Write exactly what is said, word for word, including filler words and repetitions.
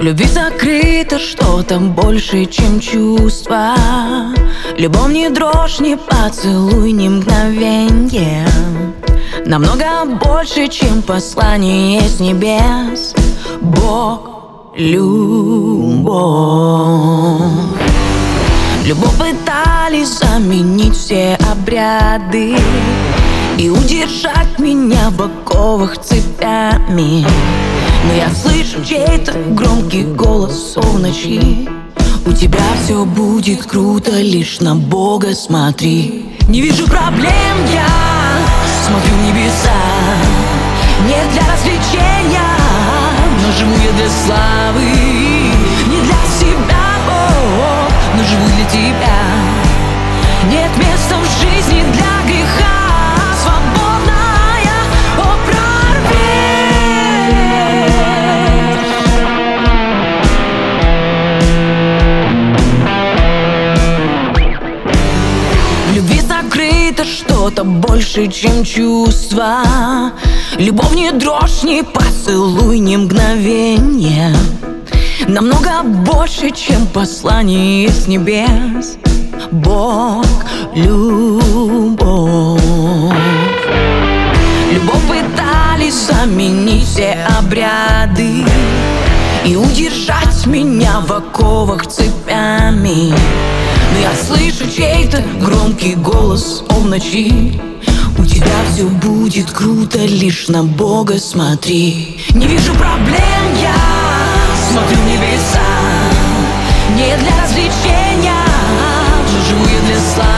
любви закрыто что-то больше, чем чувства. Любовь не дрожь, не поцелуй, не мгновенье. Намного больше, чем послание с небес. Бог, любовь. Любовь пытались заменить все обряды и удержать меня в оковах цепями. Но я слышу чей-то громкий голос в ночи: у тебя все будет круто, лишь на Бога смотри. Не вижу проблем, я смотрю в небеса. Не для развлечения, но живу я для славы. Не для себя, Бог, но живу для тебя. Нет места в жизни для греха. Свободная, о, прорвись. В любви закрыто что-то больше, чем чувства. Любовь не дрожь, не поцелуй, не мгновенье. Намного больше, чем послание с небес. Бог, любовь. Любовь пытались заменить все обряды и удержать меня в оковах цепями. Но я слышу чей-то громкий голос в ночи: у тебя все будет круто, лишь на Бога смотри. Не вижу проблем, я смотрю в небеса. Не для развлечения, но живу я для славы.